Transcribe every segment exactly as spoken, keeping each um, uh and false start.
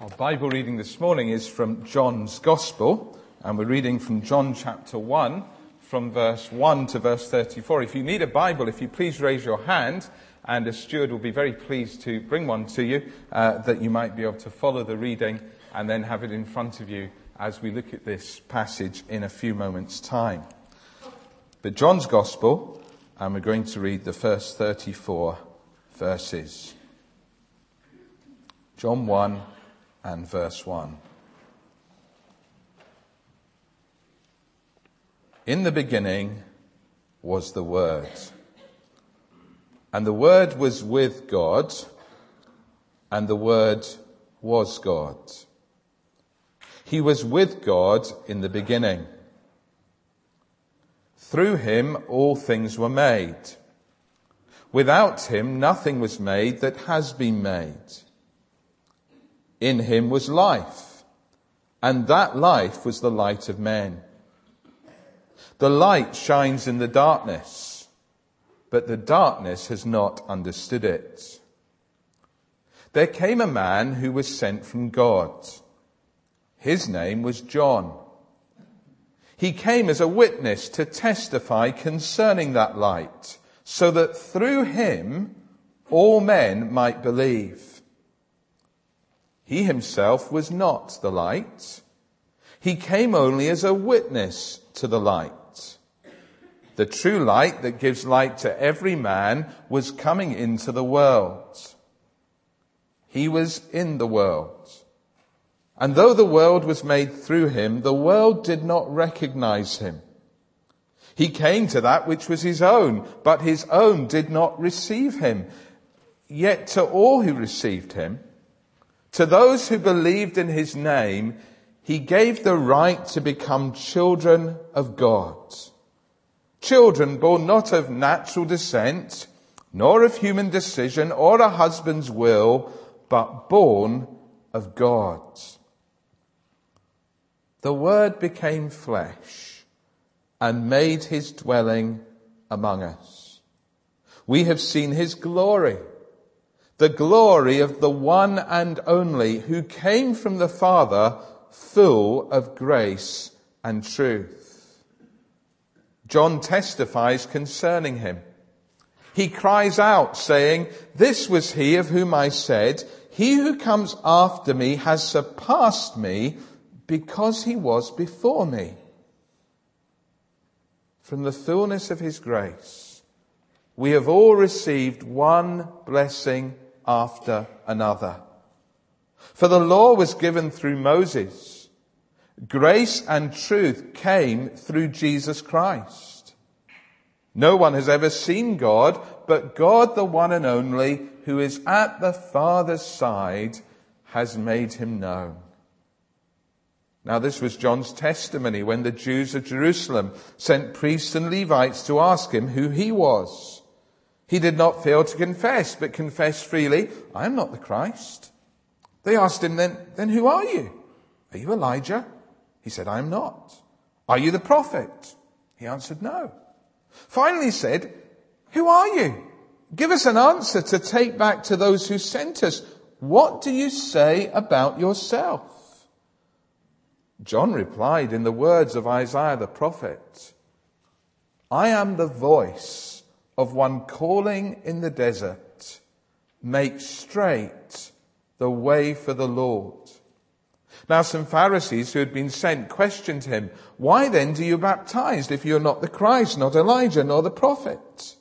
Our Bible reading this morning is from John's Gospel, and we're reading from John chapter one, from verse one to verse thirty-four. If you need a Bible, if you please raise your hand, and a steward will be very pleased to bring one to you, uh, that you might be able to follow the reading and then have it in front of you as we look at this passage in a few moments' time. But John's Gospel, and we're going to read the first thirty-four verses. John one and verse one. In the beginning was the Word, and the Word was with God, and the Word was God. He was with God in the beginning. Through him all things were made. Without him nothing was made that has been made. In him was life, and that life was the light of men. The light shines in the darkness, but the darkness has not understood it. There came a man who was sent from God. His name was John. He came as a witness to testify concerning that light, so that through him all men might believe. He himself was not the light. He came only as a witness to the light. The true light that gives light to every man was coming into the world. He was in the world. And though the world was made through him, the world did not recognize him. He came to that which was his own, but his own did not receive him. Yet to all who received him, to those who believed in his name, he gave the right to become children of God. Children born not of natural descent, nor of human decision or a husband's will, but born of God. The Word became flesh and made his dwelling among us. We have seen his glory, the glory of the one and only who came from the Father, full of grace and truth. John testifies concerning him. He cries out, saying, "This was he of whom I said, he who comes after me has surpassed me, because he was before me." From the fullness of his grace, we have all received one blessing after another. For the law was given through Moses. Grace and truth came through Jesus Christ. No one has ever seen God, but God, the one and only, who is at the Father's side, has made him known. Now this was John's testimony when the Jews of Jerusalem sent priests and Levites to ask him who he was. He did not fail to confess, but confessed freely, "I am not the Christ." They asked him then, "Then who are you? Are you Elijah?" He said, "I am not." "Are you the prophet?" He answered, "No." Finally said, "Who are you? Give us an answer to take back to those who sent us. What do you say about yourself?" John replied in the words of Isaiah the prophet, "I am the voice of one calling in the desert, make straight the way for the Lord." Now some Pharisees who had been sent questioned him, "Why then do you baptize if you are not the Christ, not Elijah, nor the prophet?"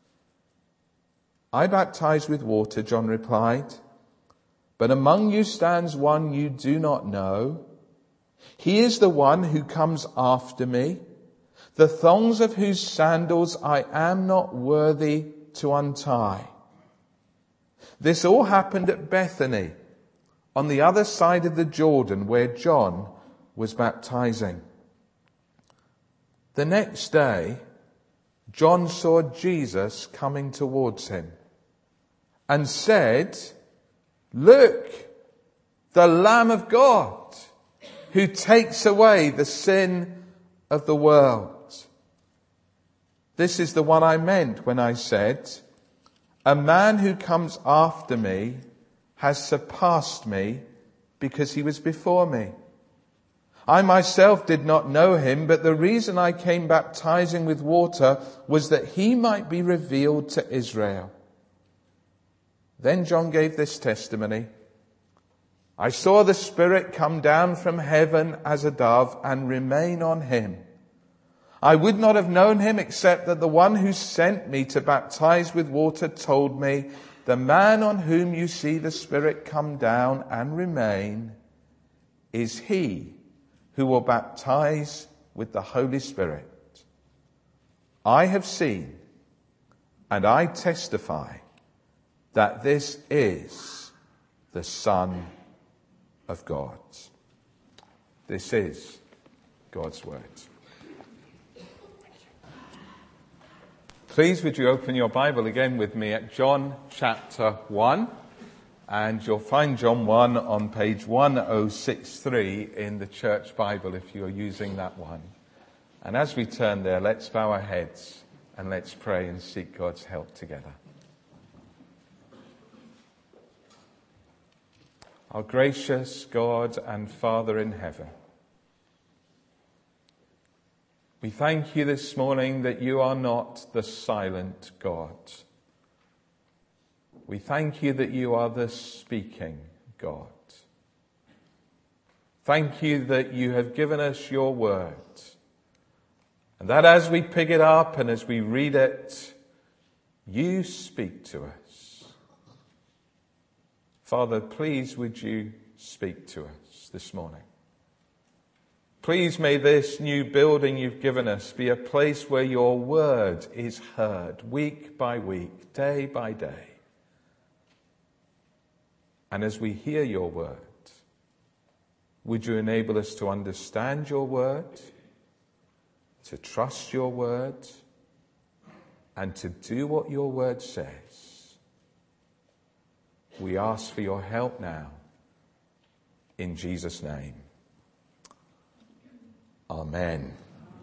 "I baptize with water," John replied, "but among you stands one you do not know. He is the one who comes after me, the thongs of whose sandals I am not worthy to untie." This all happened at Bethany, on the other side of the Jordan, where John was baptizing. The next day, John saw Jesus coming towards him and said, "Look, the Lamb of God, who takes away the sin of the world. This is the one I meant when I said, a man who comes after me has surpassed me because he was before me. I myself did not know him, but the reason I came baptizing with water was that he might be revealed to Israel." Then John gave this testimony: "I saw the Spirit come down from heaven as a dove and remain on him. I would not have known him except that the one who sent me to baptize with water told me, 'The man on whom you see the Spirit come down and remain is he who will baptize with the Holy Spirit.' I have seen and I testify that this is the Son of God." This is God's word. Please would you open your Bible again with me at John chapter one, and you'll find John one on page one oh six three in the Church Bible if you're using that one. And as we turn there, let's bow our heads and let's pray and seek God's help together. Our gracious God and Father in heaven, we thank you this morning that you are not the silent God. We thank you that you are the speaking God. Thank you that you have given us your word, and that as we pick it up and as we read it, you speak to us. Father, please would you speak to us this morning. Please may this new building you've given us be a place where your word is heard week by week, day by day. And as we hear your word, would you enable us to understand your word, to trust your word, and to do what your word says? We ask for your help now, in Jesus' name. Amen.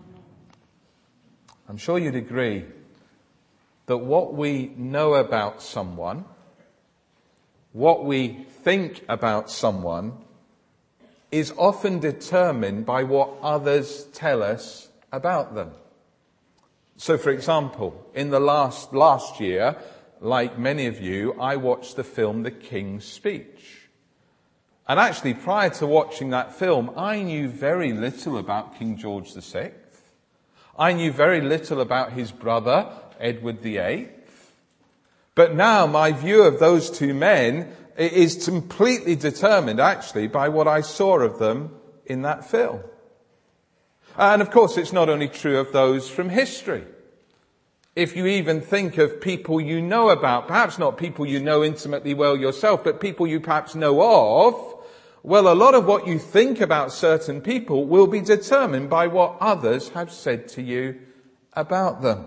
I'm sure you'd agree that what we know about someone, what we think about someone, is often determined by what others tell us about them. So, for example, in the last last year, like many of you, I watched the film The King's Speech. And actually, prior to watching that film, I knew very little about King George the Sixth. I knew very little about his brother, Edward the Eighth. But now my view of those two men is completely determined, actually, by what I saw of them in that film. And of course, it's not only true of those from history. If you even think of people you know about, perhaps not people you know intimately well yourself, but people you perhaps know of, well, a lot of what you think about certain people will be determined by what others have said to you about them.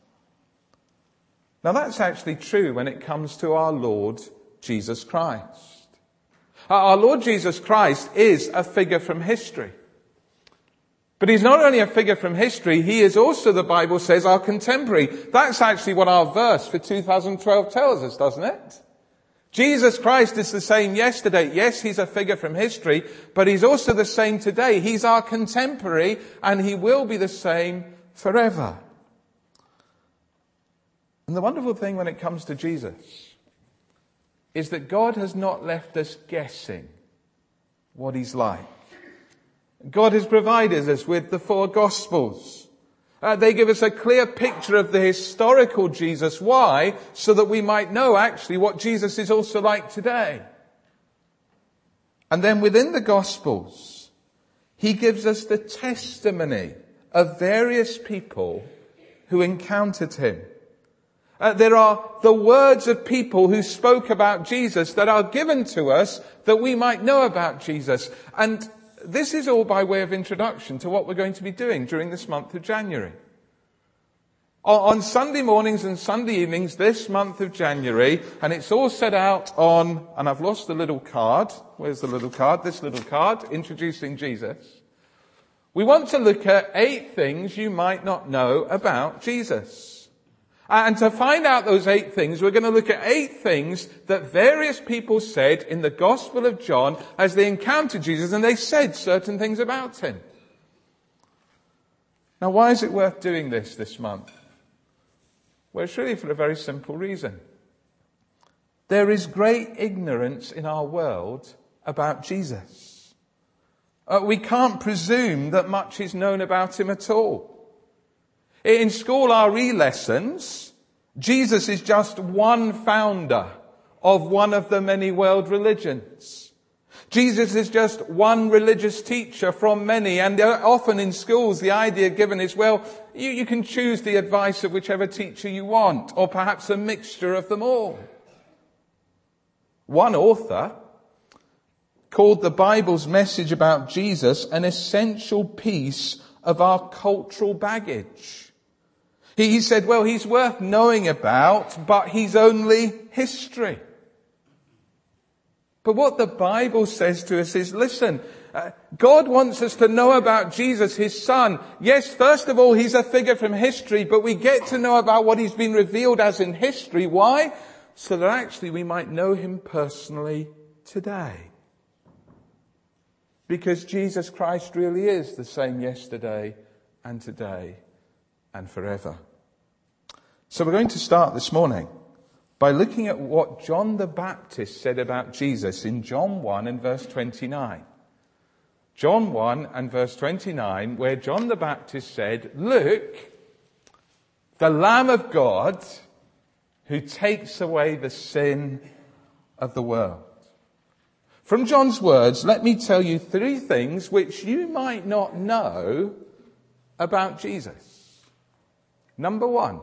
Now, that's actually true when it comes to our Lord Jesus Christ. Our Lord Jesus Christ is a figure from history. But he's not only a figure from history, he is also, the Bible says, our contemporary. That's actually what our verse for two thousand twelve tells us, doesn't it? Jesus Christ is the same yesterday. Yes, he's a figure from history, but he's also the same today. He's our contemporary, and he will be the same forever. And the wonderful thing when it comes to Jesus is that God has not left us guessing what he's like. God has provided us with the four Gospels. Uh, they give us a clear picture of the historical Jesus. Why? So that we might know actually what Jesus is also like today. And then within the Gospels, he gives us the testimony of various people who encountered him. Uh, there are the words of people who spoke about Jesus that are given to us that we might know about Jesus. And this is all by way of introduction to what we're going to be doing during this month of January. On Sunday mornings and Sunday evenings this month of January, and it's all set out on, and I've lost the little card. Where's the little card? This little card, introducing Jesus. We want to look at eight things you might not know about Jesus. And to find out those eight things, we're going to look at eight things that various people said in the Gospel of John as they encountered Jesus, and they said certain things about him. Now, why is it worth doing this this month? Well, it's really for a very simple reason. There is great ignorance in our world about Jesus. Uh, we can't presume that much is known about him at all. In school R E lessons, Jesus is just one founder of one of the many world religions. Jesus is just one religious teacher from many, and often in schools the idea given is, well, you, you can choose the advice of whichever teacher you want, or perhaps a mixture of them all. One author called the Bible's message about Jesus an essential piece of our cultural baggage. He said, well, he's worth knowing about, but he's only history. But what the Bible says to us is, listen, uh, God wants us to know about Jesus, his son. Yes, first of all, he's a figure from history, but we get to know about what he's been revealed as in history. Why? So that actually we might know him personally today. Because Jesus Christ really is the same yesterday and today and forever. So we're going to start this morning by looking at what John the Baptist said about Jesus in John one and verse twenty-nine. John one and verse twenty-nine, where John the Baptist said, "Look, the Lamb of God who takes away the sin of the world." From John's words, let me tell you three things which you might not know about Jesus. Number one,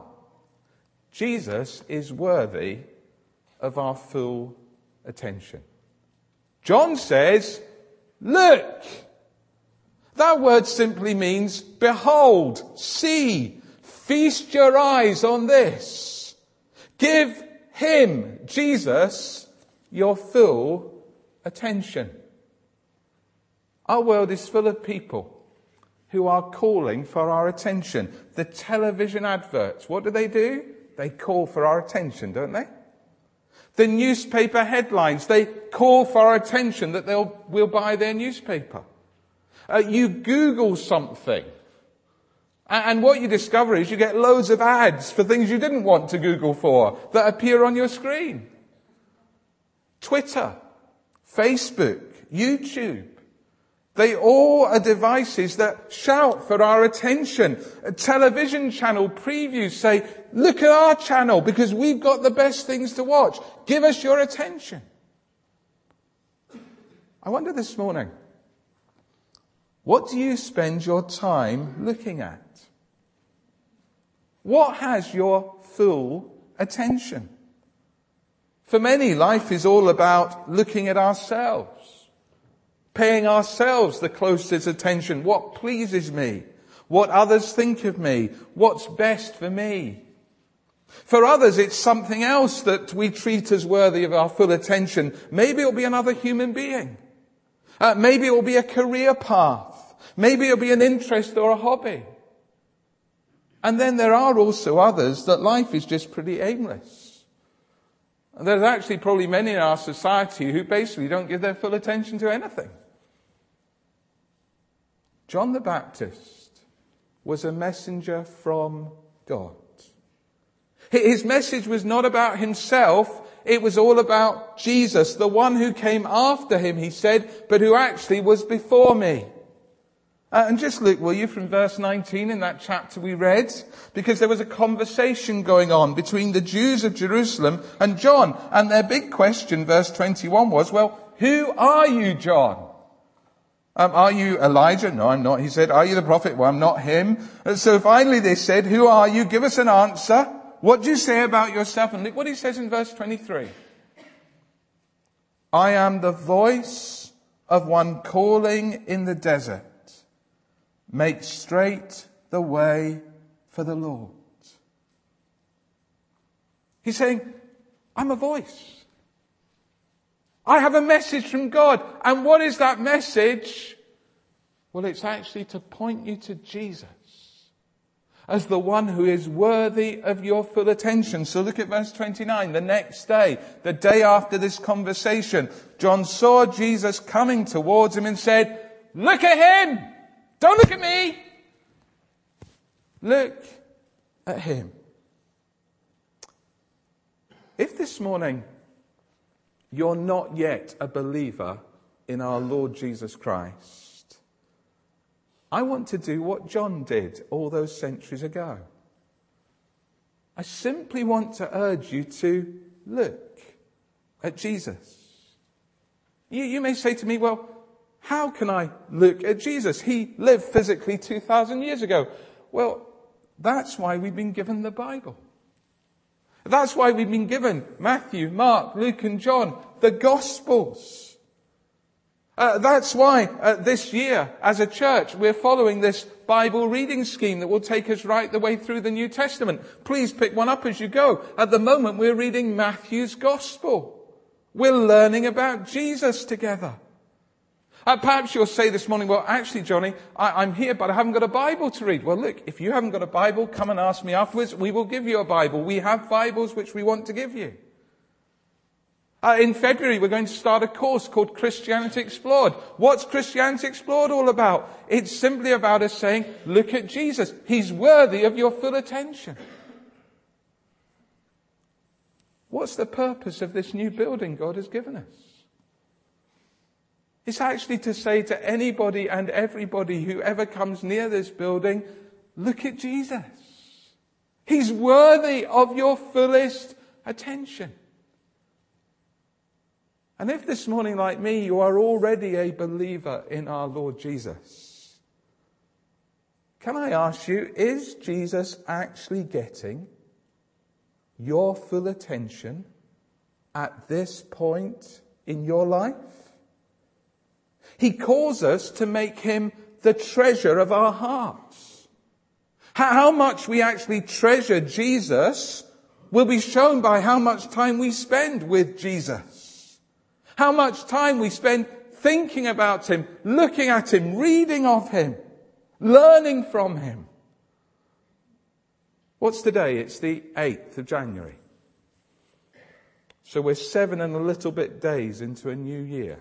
Jesus is worthy of our full attention. John says, look. That word simply means behold, see, feast your eyes on this. Give him, Jesus, your full attention. Our world is full of people who are calling for our attention. The television adverts, what do they do? They call for our attention, don't they? The newspaper headlines, they call for our attention that they'll we'll buy their newspaper. Uh, you Google something, and, and what you discover is you get loads of ads for things you didn't want to Google for that appear on your screen. Twitter, Facebook, YouTube. They all are devices that shout for our attention. A television channel previews say, look at our channel because we've got the best things to watch. Give us your attention. I wonder this morning, what do you spend your time looking at? What has your full attention? For many, life is all about looking at ourselves. Paying ourselves the closest attention. What pleases me? What others think of me? What's best for me? For others, it's something else that we treat as worthy of our full attention. Maybe it'll be another human being. Uh, maybe it'll be a career path. Maybe it'll be an interest or a hobby. And then there are also others that life is just pretty aimless. And there's actually probably many in our society who basically don't give their full attention to anything. John the Baptist was a messenger from God. His message was not about himself, it was all about Jesus, the one who came after him, he said, but who actually was before me. Uh, and just look, will you, from verse nineteen in that chapter we read, because there was a conversation going on between the Jews of Jerusalem and John, and their big question, verse twenty-one, was, well, who are you, John? Um, are you Elijah? No, I'm not. He said, are you the prophet? Well, I'm not him. And so finally they said, who are you? Give us an answer. What do you say about yourself? And look what he says in verse twenty-three. I am the voice of one calling in the desert. Make straight the way for the Lord. He's saying, I'm a voice. I have a message from God. And what is that message? Well, it's actually to point you to Jesus. as the one who is worthy of your full attention. So look at verse twenty-nine. The next day, the day after this conversation, John saw Jesus coming towards him and said, "Look at him! Don't look at me! Look at him." If this morning you're not yet a believer in our Lord Jesus Christ, I want to do what John did all those centuries ago. I simply want to urge you to look at Jesus. You, you may say to me, well, how can I look at Jesus? He lived physically two thousand years ago. Well, that's why we've been given the Bible. That's why we've been given Matthew, Mark, Luke and John, the Gospels. Uh, that's why uh, this year, as a church, we're following this Bible reading scheme that will take us right the way through the New Testament. Please pick one up as you go. At the moment, we're reading Matthew's Gospel. We're learning about Jesus together. Uh, perhaps you'll say this morning, well, actually, Johnny, I, I'm here, but I haven't got a Bible to read. Well, look, if you haven't got a Bible, come and ask me afterwards. We will give you a Bible. We have Bibles which we want to give you. Uh, in February, we're going to start a course called Christianity Explored. What's Christianity Explored all about? It's simply about us saying, look at Jesus. He's worthy of your full attention. What's the purpose of this new building God has given us? It's actually to say to anybody and everybody who ever comes near this building, look at Jesus. He's worthy of your fullest attention. And if this morning, like me, you are already a believer in our Lord Jesus, can I ask you, is Jesus actually getting your full attention at this point in your life? He calls us to make him the treasure of our hearts. How much we actually treasure Jesus will be shown by how much time we spend with Jesus. How much time we spend thinking about him, looking at him, reading of him, learning from him. What's today? It's the eighth of January. So we're seven and a little bit days into a new year.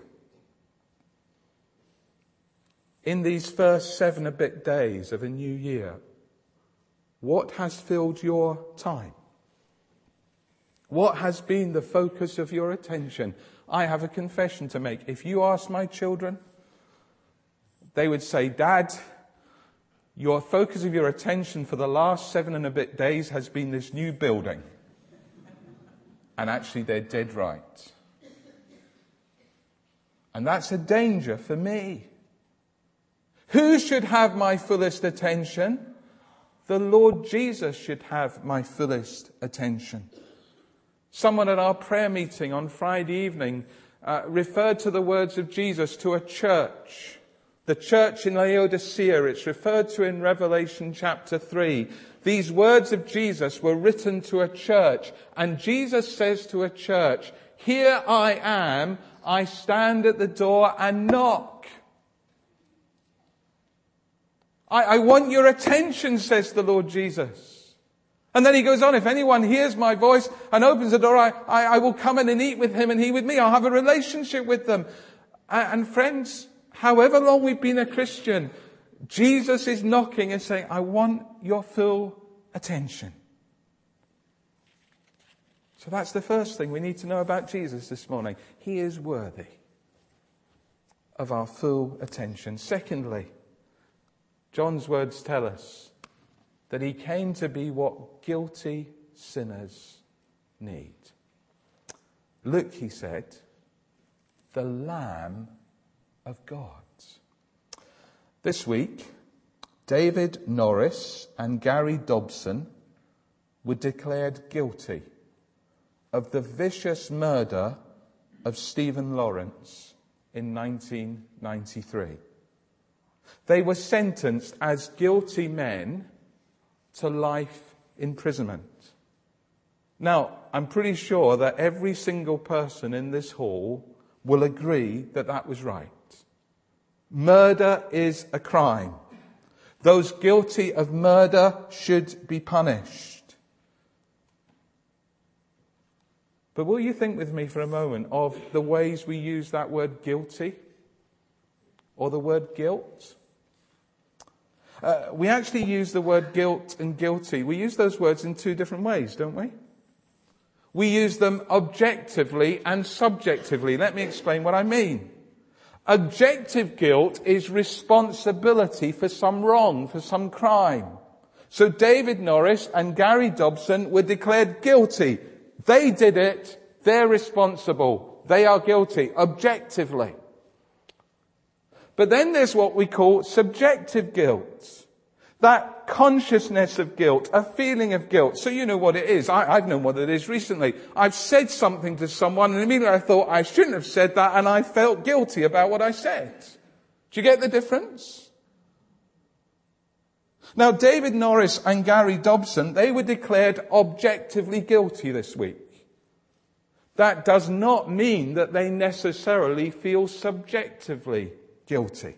In these first seven a bit days of a new year, what has filled your time? What has been the focus of your attention? I have a confession to make. If you ask my children, they would say, Dad, your focus of your attention for the last seven and a bit days has been this new building. And actually they're dead right. And that's a danger for me. Who should have my fullest attention? The Lord Jesus should have my fullest attention. Someone at our prayer meeting on Friday evening uh, referred to the words of Jesus to a church. The church in Laodicea, it's referred to in Revelation chapter three. These words of Jesus were written to a church. And Jesus says to a church, here I am, I stand at the door and knock. I, I want your attention, says the Lord Jesus. And then he goes on, if anyone hears my voice and opens the door, I, I, I will come in and eat with him and he with me. I'll have a relationship with them. And, and friends, however long we've been a Christian, Jesus is knocking and saying, I want your full attention. So that's the first thing we need to know about Jesus this morning. He is worthy of our full attention. Secondly, John's words tell us that he came to be what guilty sinners need. Look, he said, the Lamb of God. This week, David Norris and Gary Dobson were declared guilty of the vicious murder of Stephen Lawrence in nineteen ninety-three. They were sentenced as guilty men to life imprisonment. Now, I'm pretty sure that every single person in this hall will agree that that was right. Murder is a crime. Those guilty of murder should be punished. But will you think with me for a moment of the ways we use that word guilty or the word guilt? Uh, we actually use the word guilt and guilty. We use those words in two different ways, don't we? We use them objectively and subjectively. Let me explain what I mean. Objective guilt is responsibility for some wrong, for some crime. So David Norris and Gary Dobson were declared guilty. They did it. They're responsible. They are guilty, objectively. But then there's what we call subjective guilt. That consciousness of guilt, a feeling of guilt. So you know what it is. I, I've known what it is recently. I've said something to someone and immediately I thought I shouldn't have said that and I felt guilty about what I said. Do you get the difference? Now, David Norris and Gary Dobson, they were declared objectively guilty this week. That does not mean that they necessarily feel subjectively guilty.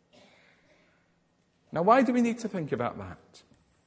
Now, why do we need to think about that?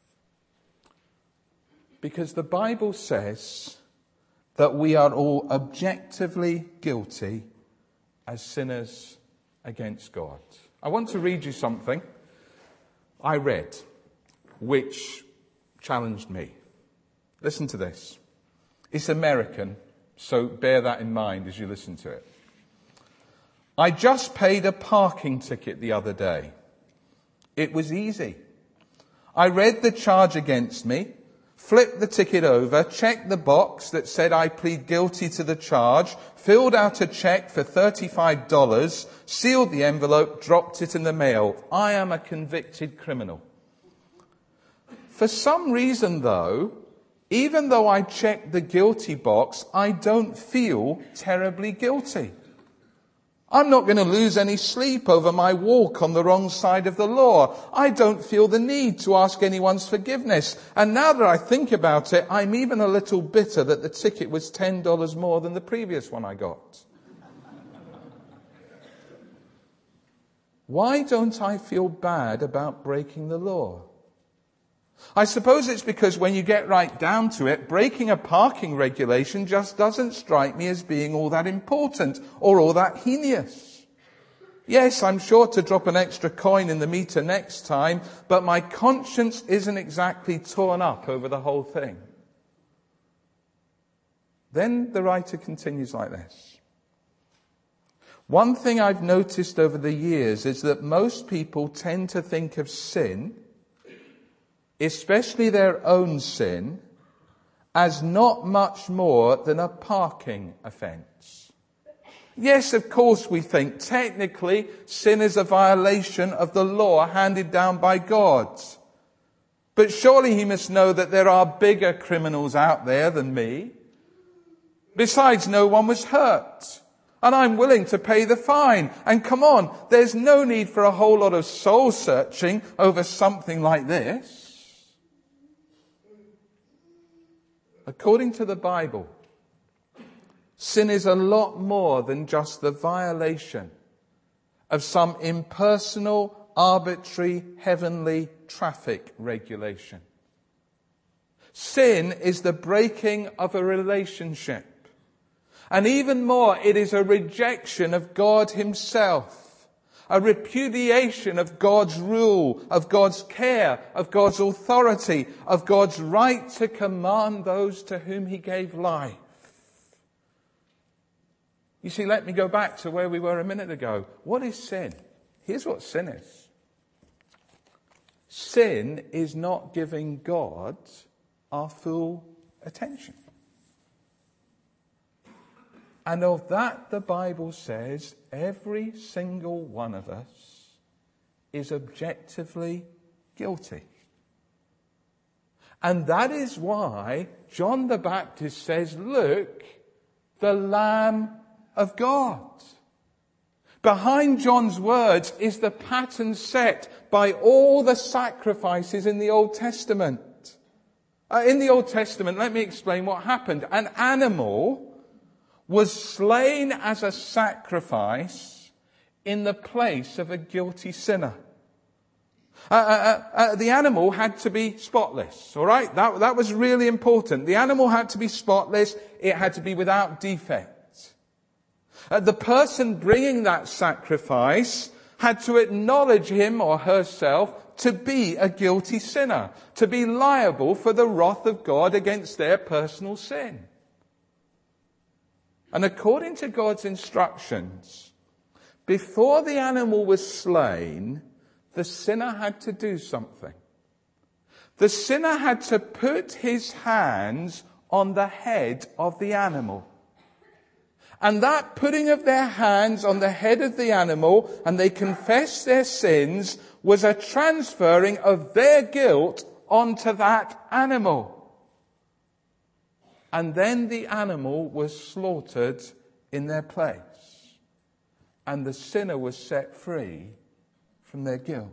Because the Bible says that we are all objectively guilty as sinners against God. I want to read you something I read, which challenged me. Listen to this. It's American, so bear that in mind as you listen to it. I just paid a parking ticket the other day. It was easy. I read the charge against me, flipped the ticket over, checked the box that said I plead guilty to the charge, filled out a check for thirty-five dollars, sealed the envelope, dropped it in the mail. I am a convicted criminal. For some reason, though, even though I checked the guilty box, I don't feel terribly guilty. I'm not going to lose any sleep over my walk on the wrong side of the law. I don't feel the need to ask anyone's forgiveness. And now that I think about it, I'm even a little bitter that the ticket was ten dollars more than the previous one I got. Why don't I feel bad about breaking the law? I suppose it's because when you get right down to it, breaking a parking regulation just doesn't strike me as being all that important or all that heinous. Yes, I'm sure to drop an extra coin in the meter next time, but my conscience isn't exactly torn up over the whole thing. Then the writer continues like this. One thing I've noticed over the years is that most people tend to think of sin, especially their own sin, as not much more than a parking offence. Yes, of course we think technically sin is a violation of the law handed down by God. But surely he must know that there are bigger criminals out there than me. Besides, no one was hurt. And I'm willing to pay the fine. And come on, there's no need for a whole lot of soul searching over something like this. According to the Bible, sin is a lot more than just the violation of some impersonal, arbitrary, heavenly traffic regulation. Sin is the breaking of a relationship. And even more, it is a rejection of God himself. A repudiation of God's rule, of God's care, of God's authority, of God's right to command those to whom he gave life. You see, let me go back to where we were a minute ago. What is sin? Here's what sin is. Sin is not giving God our full attention. And of that, the Bible says, every single one of us is objectively guilty. And that is why John the Baptist says, look, the Lamb of God. Behind John's words is the pattern set by all the sacrifices in the Old Testament. Uh, in the Old Testament, let me explain what happened. An animal was slain as a sacrifice in the place of a guilty sinner. Uh, uh, uh, the animal had to be spotless, all right? That, that was really important. The animal had to be spotless. It had to be without defect. Uh, the person bringing that sacrifice had to acknowledge him or herself to be a guilty sinner, to be liable for the wrath of God against their personal sin. And according to God's instructions, before the animal was slain, the sinner had to do something. The sinner had to put his hands on the head of the animal. And that putting of their hands on the head of the animal, and they confessed their sins, was a transferring of their guilt onto that animal. And then the animal was slaughtered in their place. And the sinner was set free from their guilt.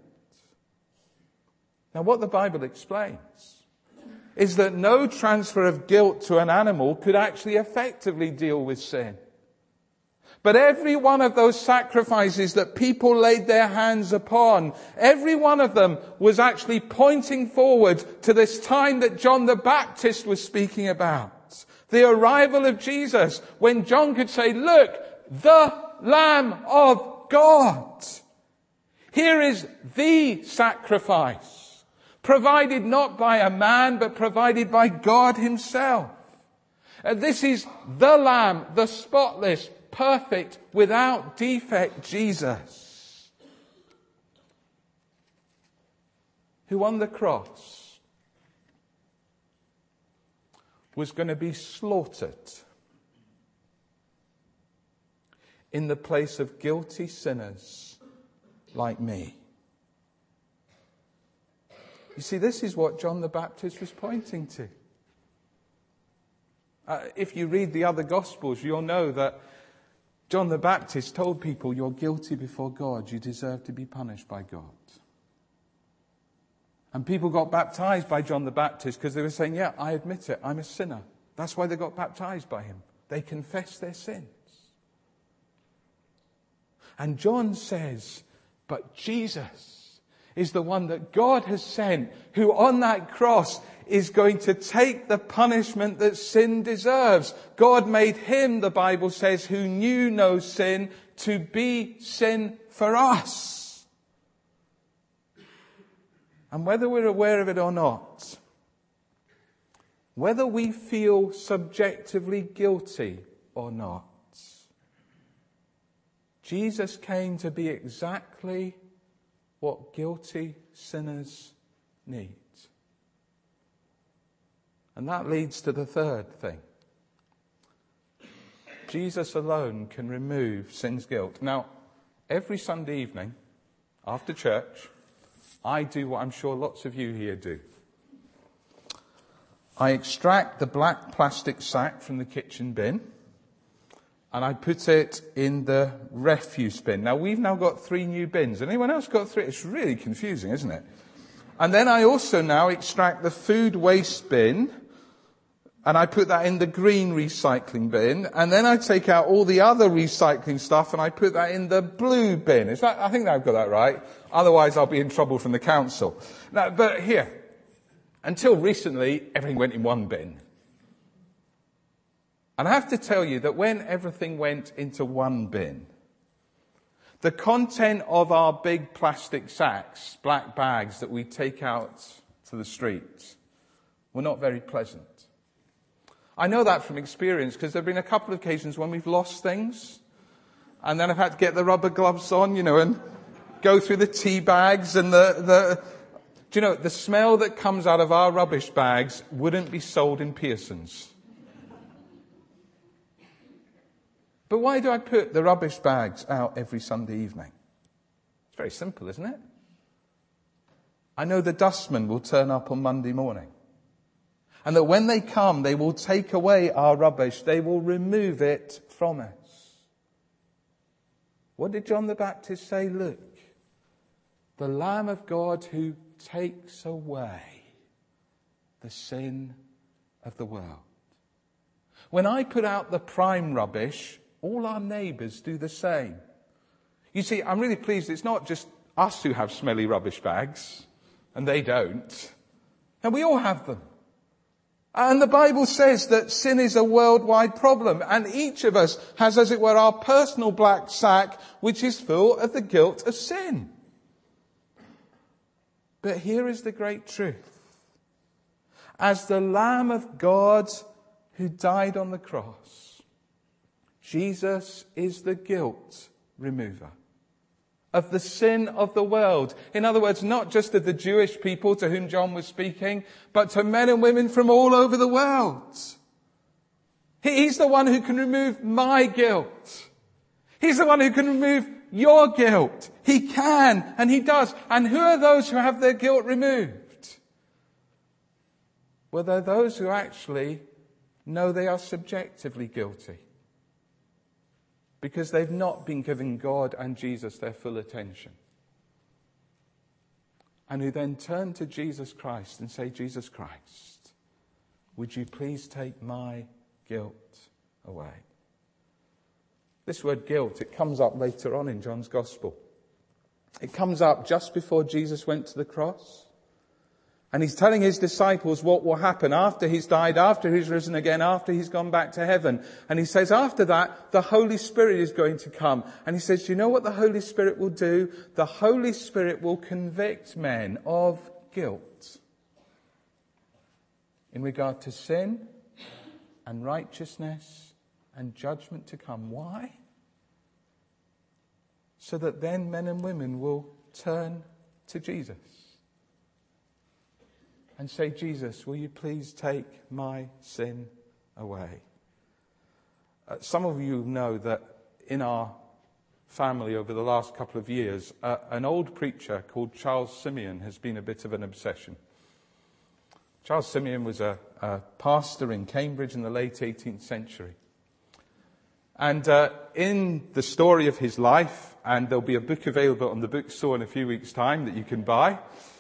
Now, what the Bible explains is that no transfer of guilt to an animal could actually effectively deal with sin. But every one of those sacrifices that people laid their hands upon, every one of them was actually pointing forward to this time that John the Baptist was speaking about. The arrival of Jesus, when John could say, look, the Lamb of God. Here is the sacrifice, provided not by a man, but provided by God himself. And this is the Lamb, the spotless, perfect, without defect Jesus, who on the cross was going to be slaughtered in the place of guilty sinners like me. You see, this is what John the Baptist was pointing to. Uh, if you read the other Gospels, you'll know that John the Baptist told people, you're guilty before God. You deserve to be punished by God. And people got baptized by John the Baptist because they were saying, yeah, I admit it, I'm a sinner. That's why they got baptized by him. They confessed their sins. And John says, but Jesus is the one that God has sent, who on that cross is going to take the punishment that sin deserves. God made him, the Bible says, who knew no sin, to be sin for us. And whether we're aware of it or not, whether we feel subjectively guilty or not, Jesus came to be exactly what guilty sinners need. And that leads to the third thing. Jesus alone can remove sin's guilt. Now, every Sunday evening, after church, I do what I'm sure lots of you here do. I extract the black plastic sack from the kitchen bin, and I put it in the refuse bin. Now, we've now got three new bins. Anyone else got three? It's really confusing, isn't it? And then I also now extract the food waste bin, and I put that in the green recycling bin. And then I take out all the other recycling stuff and I put that in the blue bin. Is that, I think I've got that right. Otherwise I'll be in trouble from the council. Now, but here, until recently, everything went in one bin. And I have to tell you that when everything went into one bin, the content of our big plastic sacks, black bags that we take out to the streets, were not very pleasant. I know that from experience because there have been a couple of occasions when we've lost things and then I've had to get the rubber gloves on, you know, and go through the tea bags and the, the, do you know, the smell that comes out of our rubbish bags wouldn't be sold in Pearson's. But why do I put the rubbish bags out every Sunday evening? It's very simple, isn't it? I know the dustmen will turn up on Monday morning. And that when they come, they will take away our rubbish. They will remove it from us. What did John the Baptist say? Look, the Lamb of God who takes away the sin of the world. When I put out the prime rubbish, all our neighbours do the same. You see, I'm really pleased it's not just us who have smelly rubbish bags, and they don't. And we all have them. And the Bible says that sin is a worldwide problem, and each of us has, as it were, our personal black sack, which is full of the guilt of sin. But here is the great truth. As the Lamb of God who died on the cross, Jesus is the guilt remover of the sin of the world. In other words, not just of the Jewish people to whom John was speaking, but to men and women from all over the world. He's the one who can remove my guilt. He's the one who can remove your guilt. He can, and he does. And who are those who have their guilt removed? Well, they're those who actually know they are subjectively guilty, because they've not been giving God and Jesus their full attention. And who then turn to Jesus Christ and say, Jesus Christ, would you please take my guilt away? This word guilt, it comes up later on in John's Gospel. It comes up just before Jesus went to the cross. And he's telling his disciples what will happen after he's died, after he's risen again, after he's gone back to heaven. And he says after that, the Holy Spirit is going to come. And he says, do you know what the Holy Spirit will do? The Holy Spirit will convict men of guilt in regard to sin and righteousness and judgment to come. Why? So that then men and women will turn to Jesus and say, Jesus, will you please take my sin away? Uh, some of you know that in our family over the last couple of years, uh, an old preacher called Charles Simeon has been a bit of an obsession. Charles Simeon was a, a pastor in Cambridge in the late eighteenth century. And uh, in the story of his life, and there'll be a book available on the bookstore in a few weeks' time that you can buy,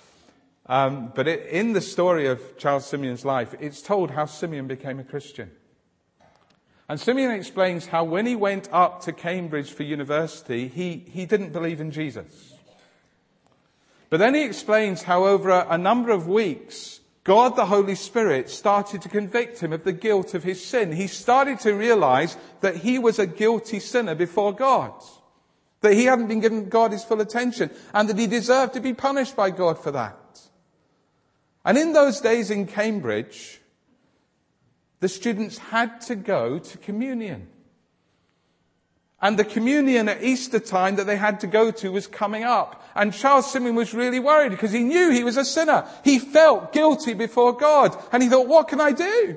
Um, but it, in the story of Charles Simeon's life, it's told how Simeon became a Christian. And Simeon explains how when he went up to Cambridge for university, he, he didn't believe in Jesus. But then he explains how over a, a number of weeks, God the Holy Spirit started to convict him of the guilt of his sin. He started to realize that he was a guilty sinner before God, that he hadn't been given God his full attention, and that he deserved to be punished by God for that. And in those days in Cambridge, the students had to go to communion. And the communion at Easter time that they had to go to was coming up. And Charles Simeon was really worried because he knew he was a sinner. He felt guilty before God. And he thought, what can I do?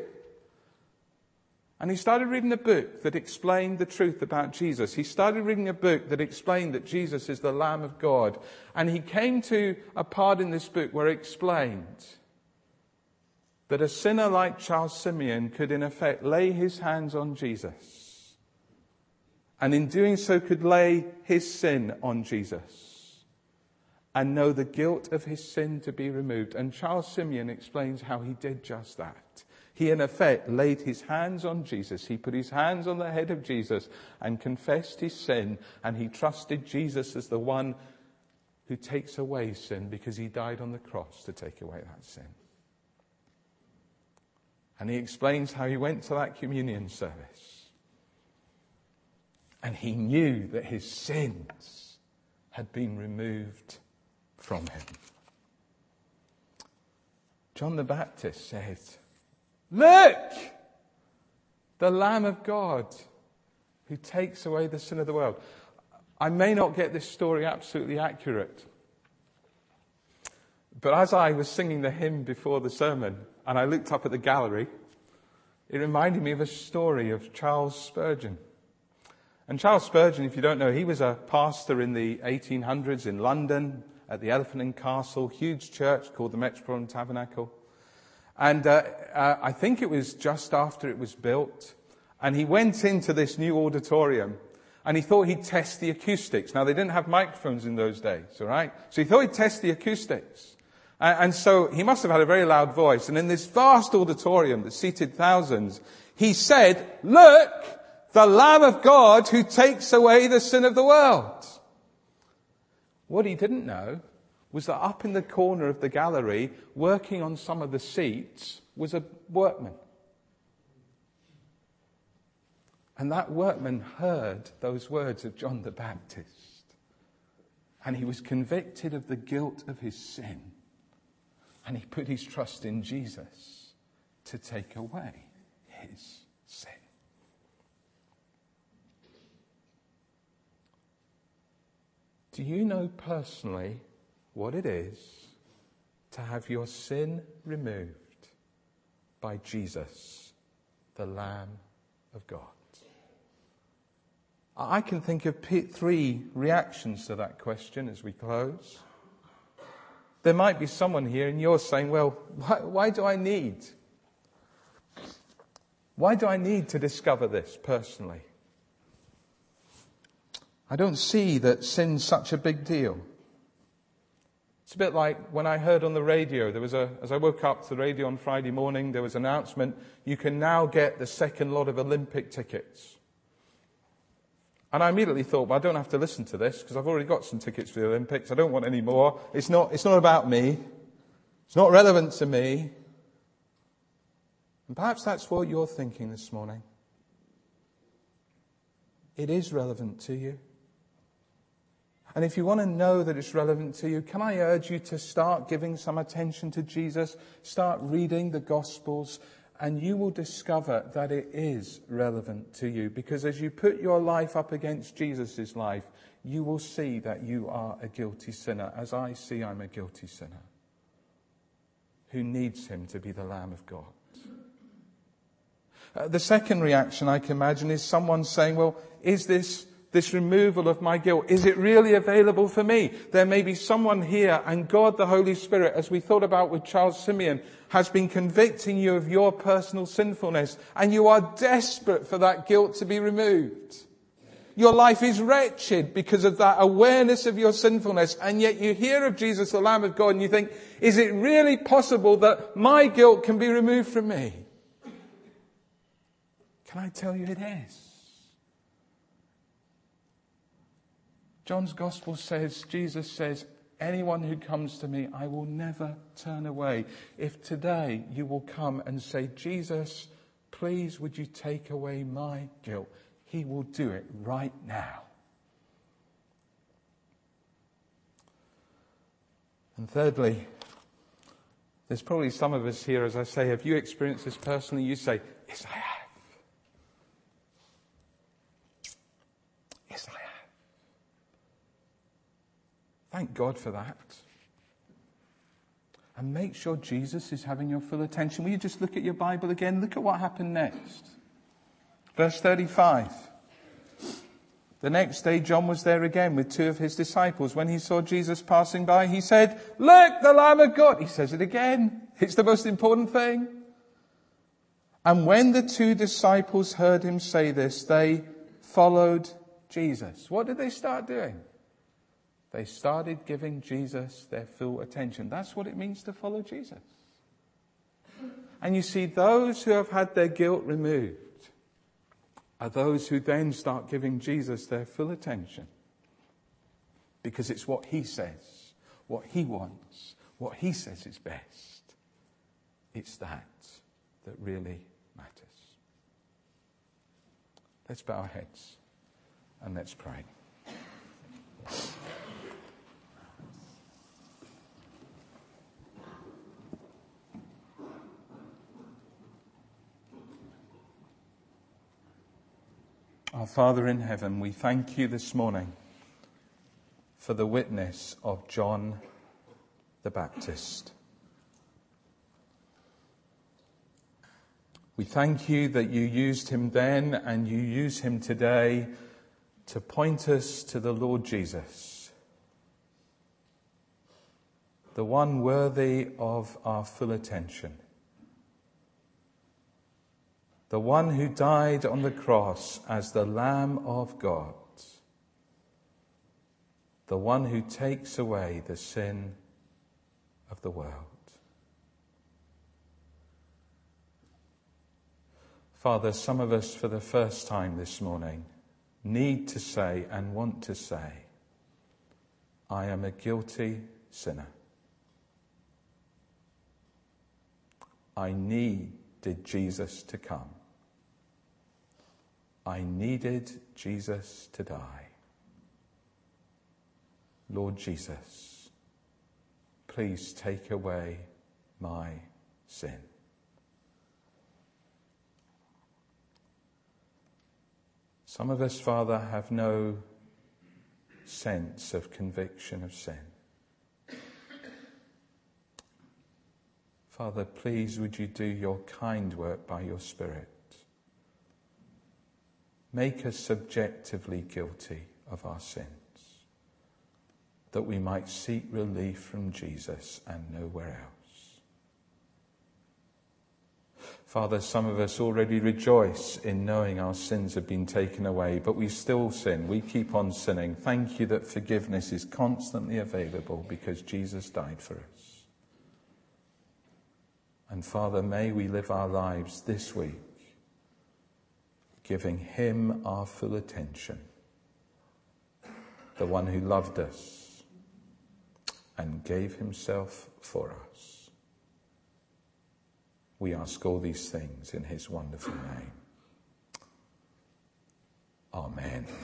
And he started reading a book that explained the truth about Jesus. He started reading a book that explained that Jesus is the Lamb of God. And he came to a part in this book where it explained that a sinner like Charles Simeon could in effect lay his hands on Jesus. And in doing so could lay his sin on Jesus and know the guilt of his sin to be removed. And Charles Simeon explains how he did just that. He in effect laid his hands on Jesus. He put his hands on the head of Jesus and confessed his sin. And he trusted Jesus as the one who takes away sin, because he died on the cross to take away that sin. And he explains how he went to that communion service. And he knew that his sins had been removed from him. John the Baptist said, look, the Lamb of God who takes away the sin of the world. I may not get this story absolutely accurate, but as I was singing the hymn before the sermon and I looked up at the gallery, it reminded me of a story of Charles Spurgeon. And Charles Spurgeon, if you don't know, he was a pastor in the eighteen hundreds in London at the Elephant and Castle, huge church called the Metropolitan Tabernacle. And uh, uh, I think it was just after it was built. And he went into this new auditorium and he thought he'd test the acoustics. Now, they didn't have microphones in those days, all right? So he thought he'd test the acoustics. And, and so he must have had a very loud voice. And in this vast auditorium that seated thousands, he said, look, the Lamb of God who takes away the sin of the world. What he didn't know was that up in the corner of the gallery, working on some of the seats, was a workman. And that workman heard those words of John the Baptist. And he was convicted of the guilt of his sin. And he put his trust in Jesus to take away his sin. Do you know personally what it is to have your sin removed by Jesus, the Lamb of God? I can think of three reactions to that question as we close. There might be someone here and you're saying, well, why, why do I need? Why do I need to discover this personally? I don't see that sin's such a big deal. It's a bit like when I heard on the radio, there was a, as I woke up to the radio on Friday morning, there was an announcement, you can now get the second lot of Olympic tickets. And I immediately thought, well, I don't have to listen to this because I've already got some tickets for the Olympics. I don't want any more. It's not, it's not about me. It's not relevant to me. And perhaps that's what you're thinking this morning. It is relevant to you. And if you want to know that it's relevant to you, can I urge you to start giving some attention to Jesus, start reading the Gospels, and you will discover that it is relevant to you. Because as you put your life up against Jesus' life, you will see that you are a guilty sinner, as I see I'm a guilty sinner, who needs him to be the Lamb of God. Uh, the second reaction I can imagine is someone saying, well, is this This removal of my guilt, is it really available for me? There may be someone here, and God the Holy Spirit, as we thought about with Charles Simeon, has been convicting you of your personal sinfulness, and you are desperate for that guilt to be removed. Your life is wretched because of that awareness of your sinfulness, and yet you hear of Jesus, the Lamb of God, and you think, is it really possible that my guilt can be removed from me? Can I tell you it is? John's Gospel says, Jesus says, anyone who comes to me, I will never turn away. If today you will come and say, Jesus, please would you take away my guilt? He will do it right now. And thirdly, there's probably some of us here, as I say, have you experienced this personally? You say, yes, I have. Yes, I have. Thank God for that. And make sure Jesus is having your full attention. Will you just look at your Bible again? Look at what happened next. Verse thirty-five. The next day John was there again with two of his disciples. When he saw Jesus passing by, he said, look, the Lamb of God. He says it again. It's the most important thing. And when the two disciples heard him say this, they followed Jesus. What did they start doing? They started giving Jesus their full attention. That's what it means to follow Jesus. And you see, those who have had their guilt removed are those who then start giving Jesus their full attention. Because it's what he says, what he wants, what he says is best. It's that that really matters. Let's bow our heads and let's pray. Our Father in heaven, we thank you this morning for the witness of John the Baptist. We thank you that you used him then and you use him today to point us to the Lord Jesus, the one worthy of our full attention. The one who died on the cross as the Lamb of God. The one who takes away the sin of the world. Father, some of us for the first time this morning need to say and want to say, I am a guilty sinner. I needed Jesus to come. I needed Jesus to die. Lord Jesus, please take away my sin. Some of us, Father, have no sense of conviction of sin. Father, please would you do your kind work by your Spirit. Make us subjectively guilty of our sins, that we might seek relief from Jesus and nowhere else. Father, some of us already rejoice in knowing our sins have been taken away, but we still sin. We keep on sinning. Thank you that forgiveness is constantly available because Jesus died for us. And Father, may we live our lives this week giving him our full attention, the one who loved us and gave himself for us. We ask all these things in his wonderful name. Amen.